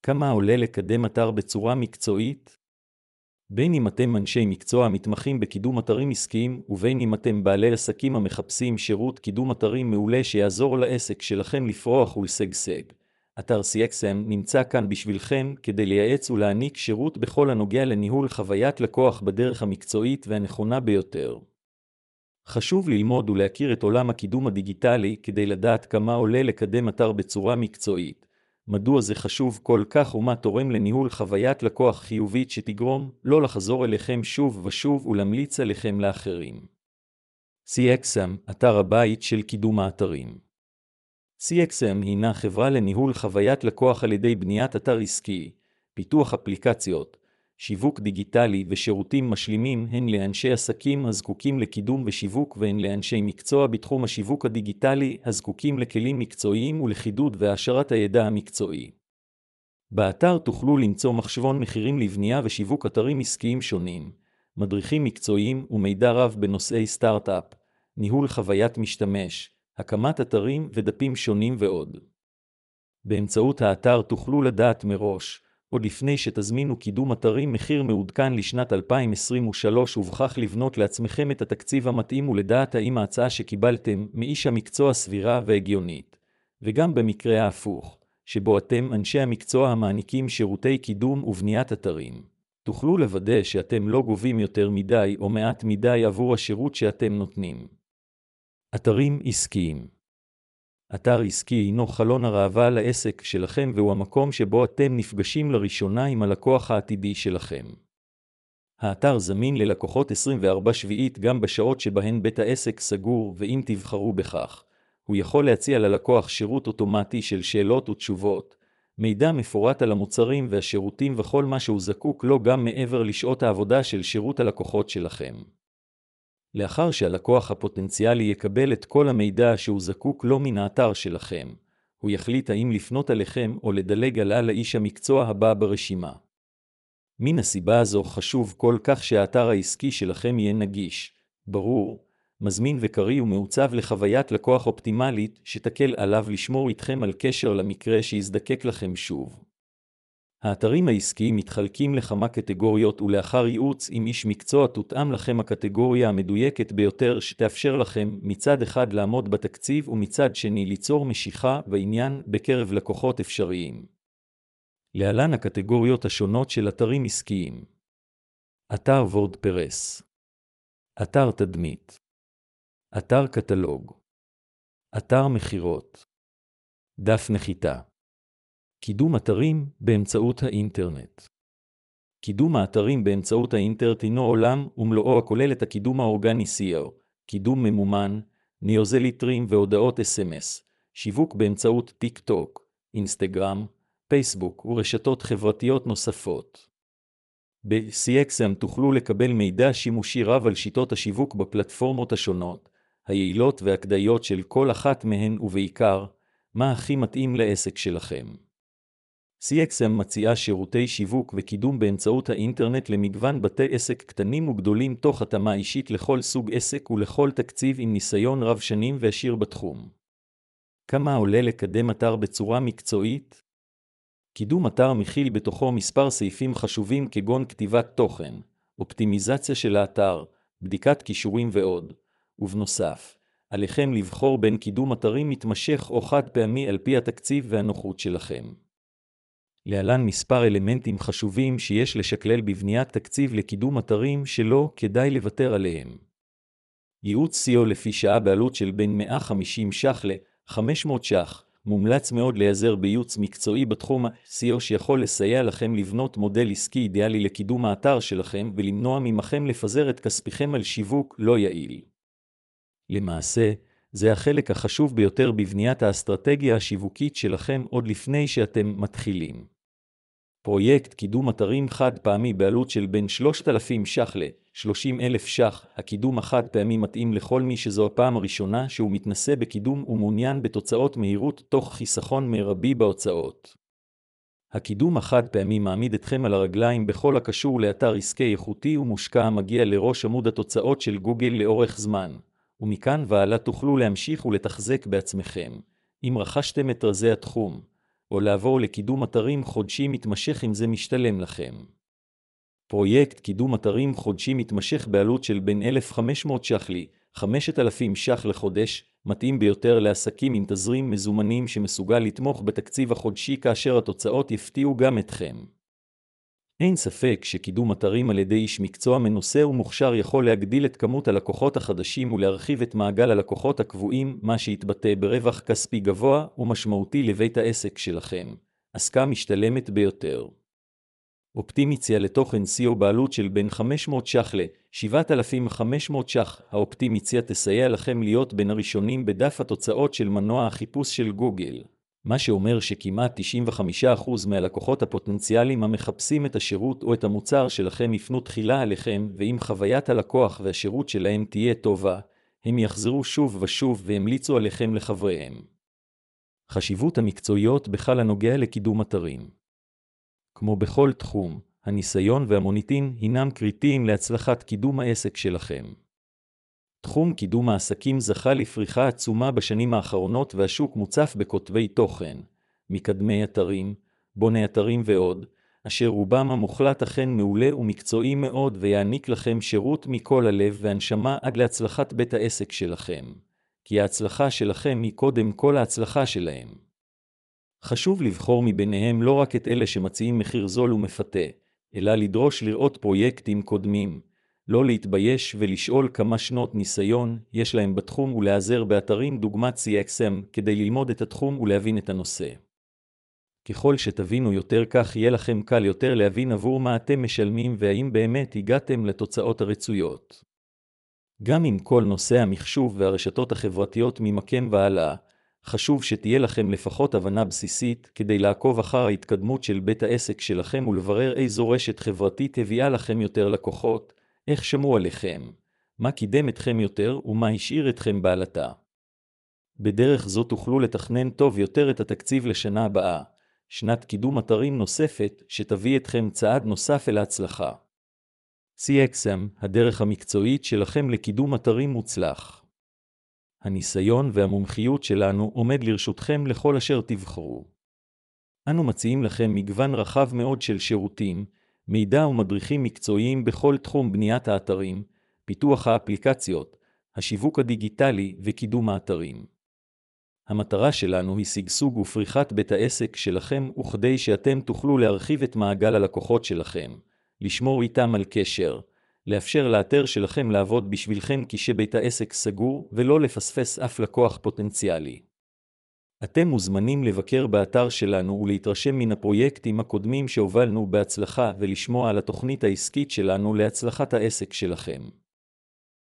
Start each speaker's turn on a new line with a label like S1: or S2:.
S1: כמה עולה לקדם אתר בצורה מקצועית? בין אם אתם אנשי מקצוע המתמחים בקידום אתרים עסקיים, ובין אם אתם בעלי עסקים המחפשים שירות קידום אתרים מעולה שיעזור לעסק שלכם לפרוח ולשגשג. אתר CXM נמצא כאן בשבילכם כדי לייעץ ולהעניק שירות בכל הנוגע לניהול חוויית לקוח בדרך המקצועית והנכונה ביותר. חשוב ללמוד ולהכיר את עולם הקידום הדיגיטלי כדי לדעת כמה עולה לקדם אתר בצורה מקצועית. מדוע זה חשוב כל כך ומה תורם לניהול חוויית לקוח חיובית שתגרום לא לחזור אליכם שוב ושוב ולהמליץ עליכם לאחרים. CXM, אתר הבית של קידום האתרים. CXM הינה חברה לניהול חוויית לקוח על ידי בניית אתר עסקי, פיתוח אפליקציות, שיווק דיגיטלי ושירותים משלימים הן לאנשי עסקים הזקוקים לקידום ושיווק והן לאנשי מקצוע בתחום השיווק הדיגיטלי הזקוקים לכלים מקצועיים ולחידוד והעשרת הידע המקצועי. באתר תוכלו למצוא מחשבון מחירים לבנייה ושיווק אתרים עסקיים שונים, מדריכים מקצועיים ומידע רב בנושאי סטארט-אפ, ניהול חוויית משתמש, הקמת אתרים ודפים שונים ועוד. באמצעות האתר תוכלו לדעת מראש, עוד לפני שתזמינו קידום אתרים מחיר מעודכן לשנת 2023 ובכך לבנות לעצמכם את התקציב המתאים ולדעת האם ההצעה שקיבלתם מאיש המקצוע סבירה והגיונית. וגם במקרה ההפוך, שבו אתם אנשי המקצוע המעניקים שירותי קידום ובניית אתרים, תוכלו לוודא שאתם לא גובים יותר מדי או מעט מדי עבור השירות שאתם נותנים. אתרים עסקיים. אתר עסקי הינו חלון הראווה לעסק שלכם והוא המקום שבו אתם נפגשים לראשונה עם הלקוח העתידי שלכם. האתר זמין ללקוחות 24/7 גם בשעות שבהן בית העסק סגור ואם תבחרו בכך, הוא יכול להציע ללקוח שירות אוטומטי של שאלות ותשובות, מידע מפורט על המוצרים והשירותים וכל מה שהוא זקוק לו גם מעבר לשעות העבודה של שירות הלקוחות שלכם. לאחר שהלקוח הפוטנציאלי יקבל את כל המידע שהוא זקוק לו מן האתר שלכם, הוא יחליט האם לפנות אליכם או לדלג הלאה לאיש המקצוע הבא ברשימה. מן הסיבה הזו חשוב כל כך שהאתר העסקי שלכם יהיה נגיש, ברור, מזמין וקריא ומעוצב לחוויית לקוח אופטימלית שתקל עליו לשמור איתכם על קשר למקרה שיזדקק לכם שוב. האתרים העסקיים מתחלקים לכמה קטגוריות ולאחר ייעוץ עם איש מקצוע תותאם לכם הקטגוריה המדויקת ביותר שתאפשר לכם מצד אחד לעמוד בתקציב ומצד שני ליצור משיכה ועניין בקרב לקוחות אפשריים. להלן הקטגוריות השונות של אתרים עסקיים. אתר וורדפרס. אתר תדמית. אתר קטלוג. אתר מחירות. דף נחיתה. קידום אתרים באמצעות האינטרנט. קידום האתרים באמצעות האינטרנט הינו עולם ומלואו הכולל את הקידום האורגני SEO, קידום ממומן, ניוזלטרים והודעות SMS, שיווק באמצעות טיק טוק, אינסטגרם, פייסבוק ורשתות חברתיות נוספות. ב-CXM תוכלו לקבל מידע שימושי רב על שיטות השיווק בפלטפורמות השונות, היעילות והכדאיות של כל אחת מהן ובעיקר, מה הכי מתאים לעסק שלכם. CXM מציעה שירותי שיווק וקידום באמצעות האינטרנט למגוון בתי עסק קטנים וגדולים תוך התאמה אישית לכל סוג עסק ולכל תקציב עם ניסיון רב שנים ועשיר בתחום. כמה עולה לקדם אתר בצורה מקצועית? קידום אתר מכיל בתוכו מספר סעיפים חשובים כגון כתיבת תוכן, אופטימיזציה של האתר, בדיקת קישורים ועוד, ובנוסף, עליכם לבחור בין קידום אתרים מתמשך או חד פעמי על פי התקציב והנוחות שלכם. להלן מספר אלמנטים חשובים שיש לשקלל בבניית תקציב לקידום אתרים שלא כדאי לוותר עליהם. ייעוץ SEO לפי שעה בעלות של בין 150 ש"ח ל-500 ש"ח. מומלץ מאוד להיעזר בייעוץ מקצועי בתחום SEO שיכול לסייע לכם לבנות מודל עסקי אידיאלי לקידום האתר שלכם ולמנוע ממכם לפזר את כספיכם על שיווק לא יעיל. למעשה, זה החלק החשוב ביותר בבניית האסטרטגיה השיווקית שלכם עוד לפני שאתם מתחילים. פרויקט קידום אתרים חד פעמי בעלות של בין 3,000 ש"ח ל-30,000 ש"ח. הקידום החד פעמי מתאים לכל מי שזו הפעם הראשונה שהוא מתנסה בקידום ומעוניין בתוצאות מהירות תוך חיסכון מרבי בהוצאות. הקידום החד פעמי מעמיד אתכם על הרגליים בכל הקשור לאתר עסקי איכותי ומושקע המגיע לראש עמוד התוצאות של גוגל לאורך זמן, ומכאן והלאה תוכלו להמשיך ולתחזק בעצמכם, אם רכשתם את רזי התחום. או לעבור לקידום אתרים חודשי מתמשך אם זה משתלם לכם. פרויקט קידום אתרים חודשי מתמשך בעלות של בין 1,500 ש"ח ל-5,000 ש"ח לחודש, מתאים ביותר לעסקים עם תזרים מזומנים שמסוגל לתמוך בתקציב החודשי כאשר התוצאות יפתיעו גם אתכם. אין ספק שקידום אתרים על ידי איש מקצוע מנוסה ומוכשר יכול להגדיל את כמות הלקוחות החדשים ולהרחיב את מעגל הלקוחות הקבועים, מה שיתבטא ברווח כספי גבוה ומשמעותי לבית העסק שלכם. עסקה משתלמת ביותר. אופטימיציה לתוכן SEO בעלות של בין 500 ש"ח ל-7,500 ש"ח. האופטימיציה תסייע לכם להיות בין הראשונים בדף התוצאות של מנוע החיפוש של גוגל, מה שאומר שכמעט 95% מהלקוחות הפוטנציאליים המחפשים את השירות או את המוצר שלכם יפנו תחילה עליכם, ואם חוויית הלקוח והשירות שלהם תהיה טובה, הם יחזרו שוב ושוב והמליצו עליכם לחבריהם. חשיבות המקצועיות בכלל הנוגע לקידום אתרים. כמו בכל תחום, הניסיון והמוניטין הינם קריטיים להצלחת קידום העסק שלכם. תחום קידום העסקים זכה לפריחה עצומה בשנים האחרונות והשוק מוצף בכותבי תוכן, מקדמי אתרים, בוני אתרים ועוד, אשר רובם המוחלט אכן מעולה ומקצועי מאוד ויעניק לכם שירות מכל הלב והנשמה עד להצלחת בית העסק שלכם, כי ההצלחה שלכם היא קודם כל ההצלחה שלהם. חשוב לבחור מביניהם לא רק את אלה שמציעים מחיר זול ומפתה, אלא לדרוש לראות פרויקטים קודמים, לא להתבייש ולשאול כמה שנות ניסיון יש להם בתחום ולהיעזר באתרים דוגמת CXM כדי ללמוד את התחום ולהבין את הנושא. ככל שתבינו יותר כך יהיה לכם קל יותר להבין עבור מה אתם משלמים והאם באמת הגעתם לתוצאות הרצויות. גם עם כל נושא המחשוב והרשתות החברתיות ממקם והלאה, חשוב שתהיה לכם לפחות הבנה בסיסית כדי לעקוב אחר ההתקדמות של בית העסק שלכם ולברר איזו רשת חברתית הביאה לכם יותר לקוחות, איך שמעו עליכם, מה קידם אתכם יותר ומה השאיר אתכם בעלתה. בדרך זו תוכלו לתכנן טוב יותר את התקציב לשנה הבאה, שנת קידום אתרים נוספת שתביא אתכם צעד נוסף אל ההצלחה. CXM, הדרך המקצועית שלכם לקידום אתרים מוצלח. הניסיון והמומחיות שלנו עומד לרשותכם לכל אשר תבחרו. אנו מציעים לכם מגוון רחב מאוד של שירותים, מידע ומדריכים מקצועיים בכל תחום בניית האתרים, פיתוח האפליקציות, השיווק הדיגיטלי וקידום האתרים. המטרה שלנו היא שגשוג ופריחת בית העסק שלכם וכדי שאתם תוכלו להרחיב את מעגל הלקוחות שלכם, לשמור איתם על קשר, לאפשר לאתר שלכם לעבוד בשבילכם כשבית העסק סגור ולא לפספס אף לקוח פוטנציאלי. אתם מוזמנים לבקר באתר שלנו ולהתרשם מן הפרויקטים הקודמים שהובלנו בהצלחה ולשמוע על התוכנית העסקית שלנו להצלחת העסק שלכם.